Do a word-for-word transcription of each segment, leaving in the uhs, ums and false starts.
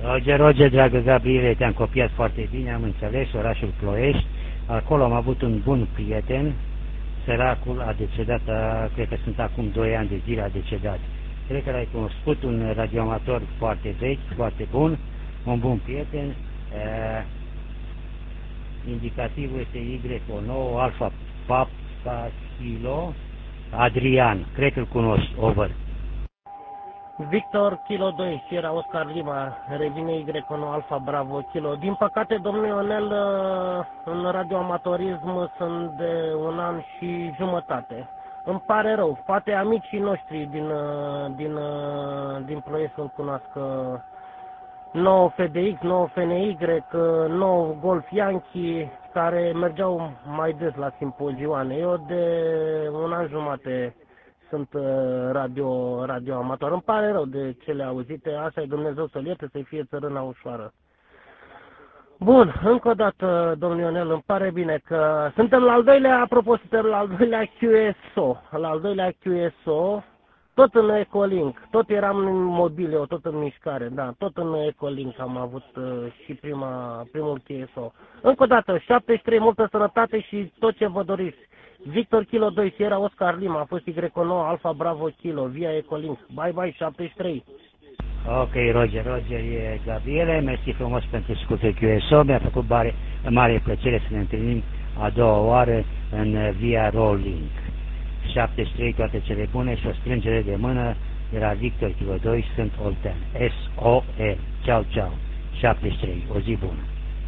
Roger, Roger, dragă Gabriele, te-am copiat foarte bine, am înțeles, orașul Ploiești. Acolo am avut un bun prieten, săracul a decedat, a, cred că sunt acum doi ani de zile a decedat. Cred că l-ai cunoscut, un radioamator foarte vechi, foarte bun, un bun prieten. E, indicativul este Y O nouă, Alfa Papa Kilo, Adrian, cred că îl cunoști, over. Victor, Kilo doi, Sierra Oscar Lima, revine Y unu Alfa Bravo Kilo. Din păcate, domnul Ionel, în radioamatorism sunt de un an și jumătate. Îmi pare rău, poate amicii noștri din, din, din Ploiești să-l cunoască. nouă F D X, nouă F N Y, nouă Golf Yankee, care mergeau mai des la simpozioane. Eu de un an jumate sunt radio, radio amator. Îmi pare rău de cele auzite, așa e, Dumnezeu să-l ierte, să-i fie țărâna ușoară. Bun, încă o dată, domnul Ionel, îmi pare bine că suntem la al doilea, apropo, suntem la al doilea Q S O, la al doilea Q S O, tot în Ecolink, tot eram în mobile, tot în mișcare, da, tot în Ecolink am avut uh, și prima, primul Q S O. Încă o dată, șaptezeci și trei, multă sănătate și tot ce vă doriți. Victor Kilo doi, Sierra Oscar Lima, a fost Y nouă Alfa Bravo Kilo, via Ecolink. Bye bye, șaptezeci și trei. Ok, Roger, Roger, e Gabriele, mersi frumos pentru scurtul Q S O, mi-a făcut mare, mare plăcere să ne întâlnim a doua oară în via Rolling. șaptezeci și trei, toate cele bune și o strângere de mână de la Victor Kilo doi, sunt Olten, S O L. Ciao, ciao, șaptezeci și trei, o zi bună.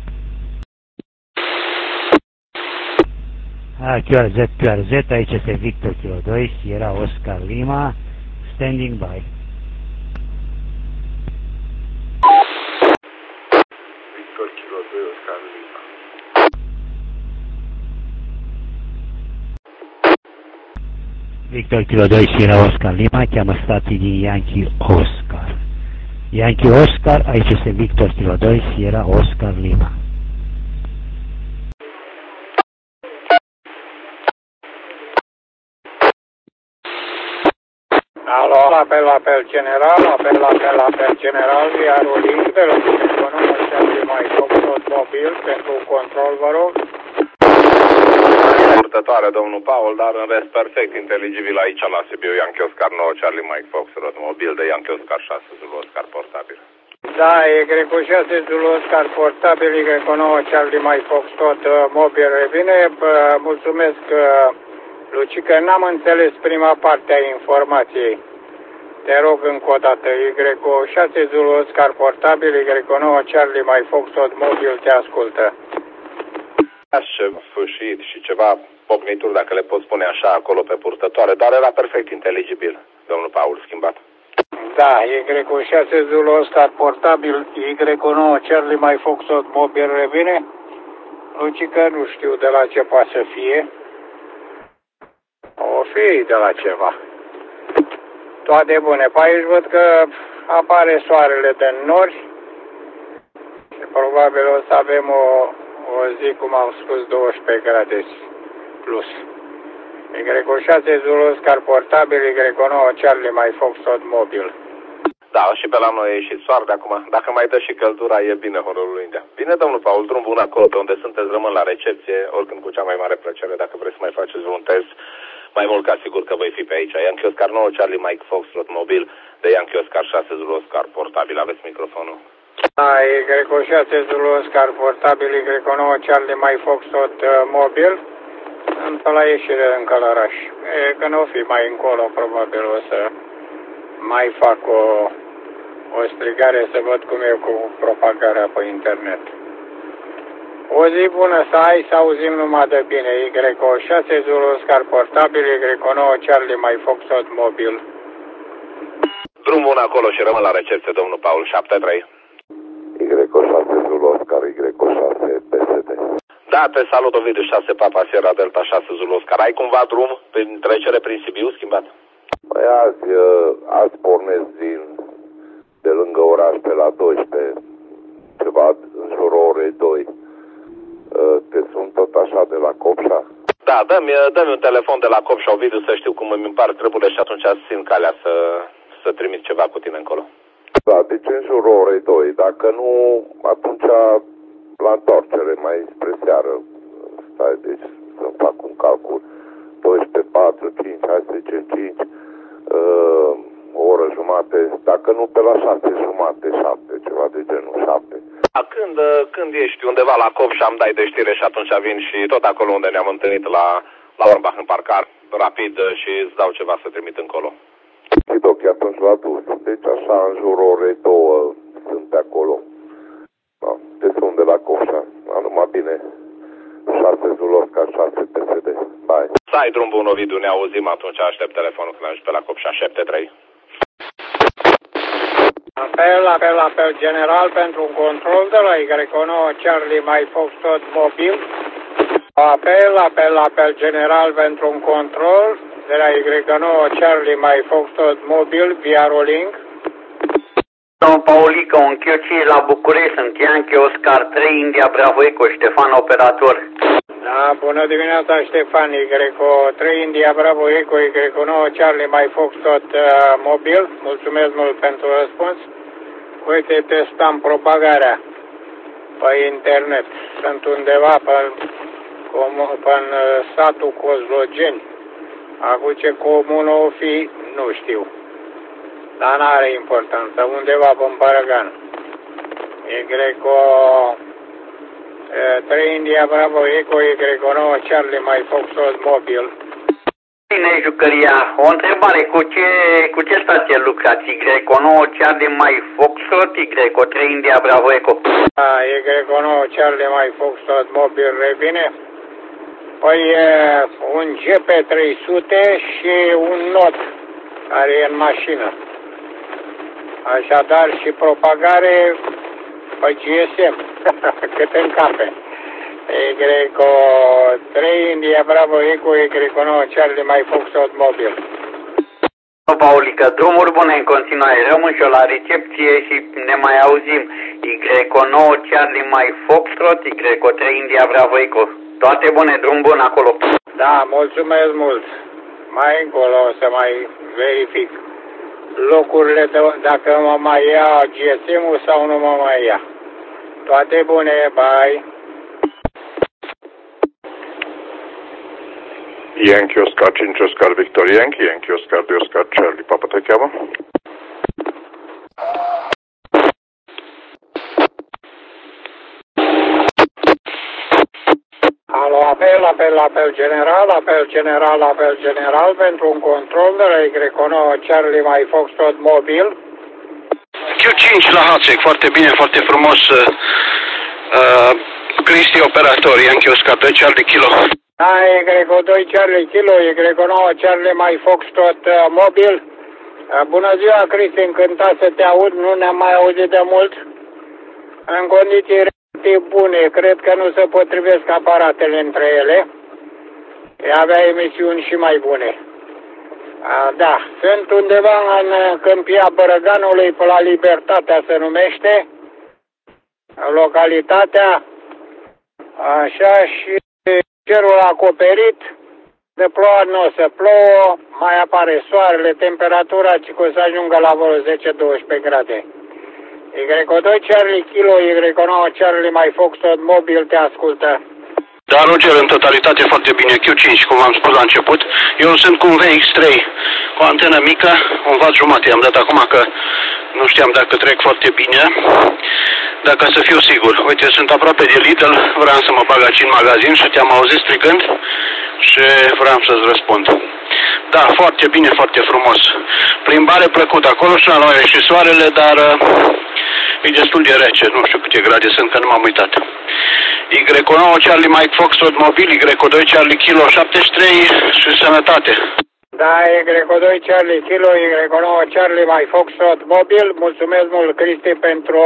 Q R Z, Q R Z, aici este Victor Kilo doi, Sierra Oscar Lima, standing by. Victor Kilo doi, Oscar Lima. Victor Kilo doi, Sierra Oscar Lima, cheamă stații din Yankee Oscar. Yankee Oscar, aici este Victor Kilo doi, Sierra Oscar Lima. Alo, apel, apel general, apel, apel, apel general, iar o link de la telefonul ăsta mai tot mobil pentru control, vă rog. Purtătoare, domnul Paul, dar în rest perfect inteligibil aici la Sibiu, Yankee Oscar nouă, Charlie Mike Fox, mobil de Yankee Oscar șase, Zulu Oscar portabil. Da, E cu șase, Zulu Oscar portabil, Y nouă, Charlie Mike Fox, tot uh, mobil revine. Bă, mulțumesc, uh, Lucică, n-am înțeles prima parte a informației. Te rog încă o dată, Y șase, Zulu Oscar portabil, Y nouă, Charlie Mike Fox, tot mobil, te ascultă. Așa, sfârșit și ceva pocnituri, dacă le pot spune așa, acolo pe purtătoare, dar era perfect inteligibil, domnul Paul, schimbat. Da, Y șase, Zulu Oscar portabil, Y nouă, Charlie Mike Fox, tot mobil, revine. Lucică, nu știu de la ce poate să fie. O fi de la ceva. Toate bune. Pe aici văd că apare soarele de nori. Și probabil o să avem o, o zi, cum am spus, douăsprezece grade plus. Y șase, Zulu Oscar portabil, Y nouă, Charlie Mike Fox, tot mobil. Da, și pe la noi e ieșit soare de acum. Dacă mai dă și căldura, e bine hororul India. Bine, domnul Paul, drum bun acolo, pe unde sunteți, rămân la recepție, oricând cu cea mai mare plăcere, dacă vreți să mai faceți vreun test. Mai mult ca sigur că voi fi pe aici. Yankee Oscar nouă, Charlie Mike Fox, tot mobil, de Yankee Oscar șase, Zulu Oscar portabil. Aveți microfonul? Da, Y șase, Zulu Oscar portabil, Y nouă, Charlie Mike Fox, tot uh, mobil. Încă la ieșire în Călăraș. E, că nu o fi mai încolo, probabil o să mai fac o, o strigare să văd cum e cu propagarea pe internet. O zi bună să ai, să auzim numai de bine. Y șase, Zulu Oscar portabil, Y nouă, Charlie Mike Fox, tot mobil. Drum bun acolo și rămân la recepție, domnul Paul, șapte trei. Y șase, Zulu Oscar, Y șase, P S T. Da, te salut, Ovidiu șase, Papa Sierra Delta șase, Zulu Oscar. Ai cumva drum prin trecere prin Sibiu schimbat? Păi azi, azi pornesc din, de lângă oraș pe la doisprezece, ceva în jurul orei doi. Te sun tot așa de la Copșa? Da, dă-mi, dă-mi un telefon de la Copșa, Ovidiu, să știu cum îmi împar treburile și atunci țin calea să, să trimit ceva cu tine încolo. Da, deci în jurul orei doi. Dacă nu, atunci la întoarcere, mai spre seară. Stai, deci să-mi fac un calcul. doisprezece, patru, cinci, hai să zicem cinci, uh, o oră jumate, dacă nu pe la șase jumate, șapte, ceva de genul șapte. Da, când, când ești undeva la Cop și am dai de știre și atunci vin și tot acolo unde ne-am întâlnit la, la Orbach în parcar, rapid și îți dau ceva să trimit încolo. Ok, atunci la dus. Deci așa, în jurul orei două sunt pe acolo. Da, te sun de la Copșa. Da, numai bine. șase Zulosca, șase P S D. Bye. Să ai drum bun, Ovidiu, ne auzim atunci, aștept telefonul când ajungi pe la Copșa șapte trei. Apel, apel, apel general pentru un control de la Y nouă Charlie My Foxtrot mobil. Apel, apel, apel general pentru un control de la Y nouă Charlie My Foxtrot mobil via Rolling. Domnul Paulică, un Chioci la București, sunt Yankee Oscar trei, India Bravo Eco, Ștefan, operator. Da, bună dimineața, Ștefan, Y trei, India Bravo Eco, Y nouă Charlie My Foxtrot uh, mobil. Mulțumesc mult pentru răspuns. Uite, testam propagarea pe internet. Sunt undeva pe, pe în satul Kozlogeni. Acum ce comună o fi, nu știu. Dar n-are importanță, undeva pe Bărăgan. Y trei India Bravo Eco, Y nouă Charlie My Foxtrot mobil. Bine, jucăria. O întrebare, cu ce, cu ce stație lucrați? Y nouă Charlie My Foxtrot, Y trei India Bravo Eco. Da, Y nouă Charlie My Foxtrot mobil revine. Păi un G P trei sute și un Not care e în mașină. Așadar și propagare pe G S M, cât în cape. Y trei India Bravo Eco, Y nouă Charlie My Foxtrot mobil. Paulică, drumuri bune în continuare, rămân și eu la recepție și ne mai auzim. Y nouă Charlie My Foxtrot, Y trei India Bravo Eco. Toate bune, drum bun acolo. Da, mulțumesc mult. Mai încolo o să mai verific locurile de, dacă mă mai ia G S M-ul sau nu mă mai ia. Toate bune, bye. Yankee Oscar cinci Oscar Victor Yankee, Yankee Oscar doi Oscar Charlie, papa te cheamă? Alo, apel, apel, apel general, apel general, apel general pentru un control de la Y nouă Charlie My Foxtrot mobil. Q cinci la Hațec, foarte bine, foarte frumos. Uh, Cristi, operator, Yankee Oscar doi Charlie Kilo. Da, Y doi Charlie Kilo, Y nouă Charlie My Foxtrot uh, mobil. Uh, bună ziua, Cristi, încântat să te aud, nu ne-am mai auzit de mult. În condiții relativ bune, cred că nu se potrivesc aparatele între ele. Avea emisiuni și mai bune. Uh, da, sunt undeva în Câmpia Bărăganului, pe la Libertatea se numește, localitatea, așa, și cerul acoperit, de ploua nu o să plouă, mai apare soarele, temperatura ci o să ajungă la vreo zece douăsprezece grade. Y doi Charlie Kilo, Y nouă Charlie My Foxtrot mobil te ascultă. Da, Roger, în totalitate foarte bine, Q cinci, cum am spus la început. Eu sunt cu un V X trei, cu o antenă mică, un vat jumate. I-am dat acum că nu știam dacă trec foarte bine, dacă să fiu sigur. Uite, sunt aproape de Lidl, vreau să mă bag aici în magazin și te-am auzit strigând și vreau să-ți răspund. Da, foarte bine, foarte frumos. Plimbare plăcut acolo și la noi și soarele, dar e destul de rece, nu știu câte grade sunt, că nu m-am uitat. Y nouă Charlie Mike Foxtrot mobil, Y doi Charlie Kilo șaptezeci și trei și sănătate. Da, Y doi Charlie Kilo, Y nouă Charlie Mike Foxtrot mobil. Mulțumesc mult, Cristi, pentru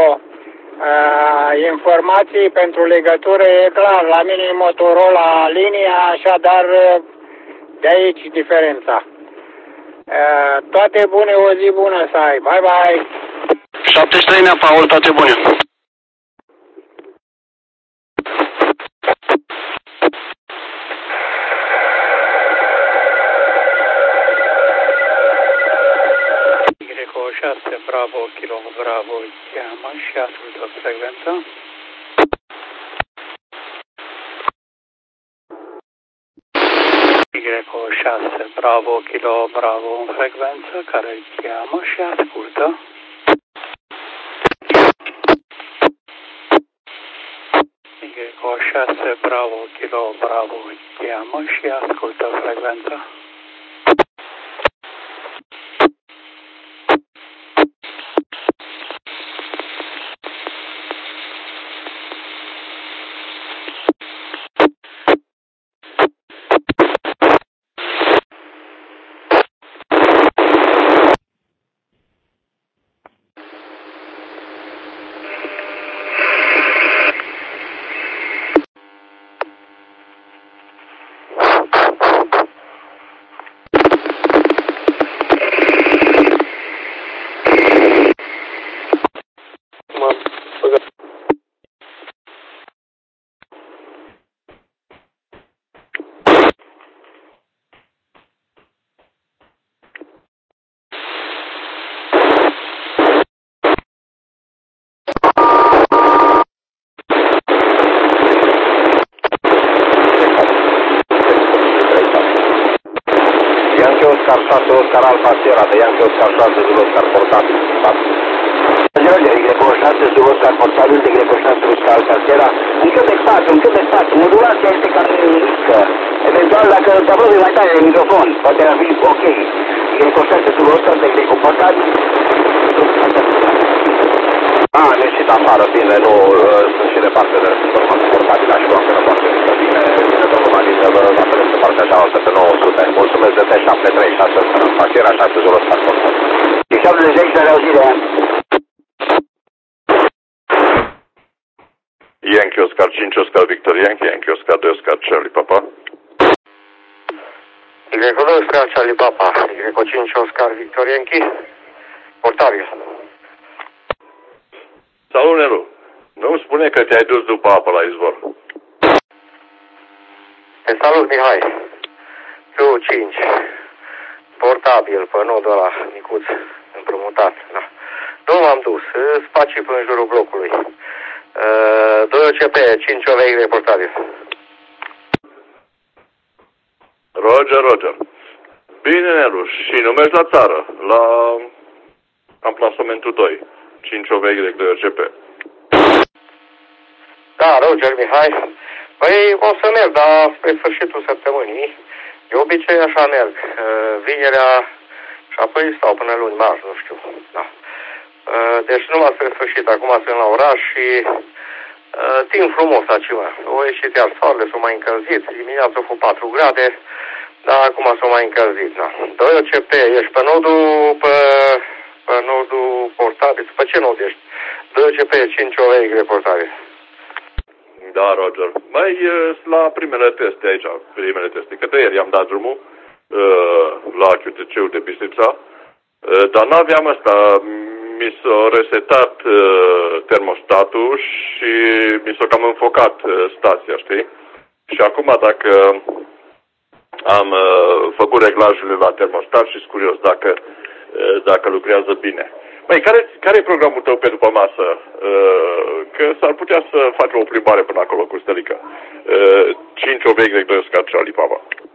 uh, informații, pentru legătură. E clar, la mine e Motorola linia, așadar de aici diferența. Uh, toate bune, o zi bună să ai. Bye, bye! șaptezeci și trei, Nea Paul, toate bune! șase Bravo, Kilo Bravo, cheamă și ascultă frecvența. Y șase Bravo, Kilo Bravo în frecvență, care cheamă și ascultă. Y șase Bravo, Kilo Bravo, cheamă și ascultă frecvența. Oscar șase, Oscar Alfa Sierra, de Yankee Oscar șase, Zulu Oscar portabil. Roger, Y șase, Zulu Oscar portabil, de Y șase, Oscar Alfa Sierra. Încă de patru, încă de patru. Modulația este cam mică. Eventual, dacă te apropii mai tare de microfon, poate ar fi ok. Y șase, Zulu Oscar, de Y portabil. A, am ieșit afară, bine, nu, sunt și departe de informații portabile, așa că nu foarte mică, bine, bine, domnul Manin, apelez pe partea cealaltă pe nouă sute. Mulțumesc de T șapte trei șase, Sierra șase, Zulu Oscar portabil. șaptezeci de aici, de reauzire. Yankee Oscar cinci, Oscar Victor Yankee, Yankee Oscar doi, Oscar Charlie Papa. Y doi, Oscar Charlie Papa, Y cinci, Oscar Victor Yankee, portabil. Salut, Nelu. Nu-mi spune că te-ai dus după apă la izvor. Te salut, Mihai. Q cinci, portabil, pe nodul ăla, micuț, împrumutat. Da. Nu m-am dus, spacii până în jurul blocului. Uh, doi O C P, cinci O V Y portabil. Roger, Roger. Bine, Nelu, și nu mergi la țară, la amplasamentul doi, cinci O V Y, doi O C P. Da, Roger, Mihai. Păi o să merg, dar spre sfârșitul săptămânii. De obicei așa merg. Vinerea și apoi stau până luni, marți, nu știu. Da. Deci numai spre sfârșit. Acum sunt la oraș și timp frumos aici, mă. O ieșit iar soarele, s-o mai încălzit. Dimineața au fost patru grade, dar acum s-o mai încălzit. Da. doi O C P, ești pe nodul, pe, pe nodul portabil. Pe ce nod ești? doi O C P, cinci O V Y portabil. Da, Roger. Mai la primele teste aici, primele teste. Că de ieri am dat drumul uh, la Q T C-ul de Bistrița, uh, dar n-aveam asta. Mi s-a resetat uh, termostatul și mi s-a cam înfocat uh, stația, știi? Și acum dacă am uh, făcut reglajele la termostat și sunt curios dacă, uh, dacă lucrează bine. Băi, care, care e programul tău pe după masă? Uh, că s-ar putea să facem o plimbare până acolo cu Stelica. Uh, cinci O V Y, doi Oscar Charlie Papa.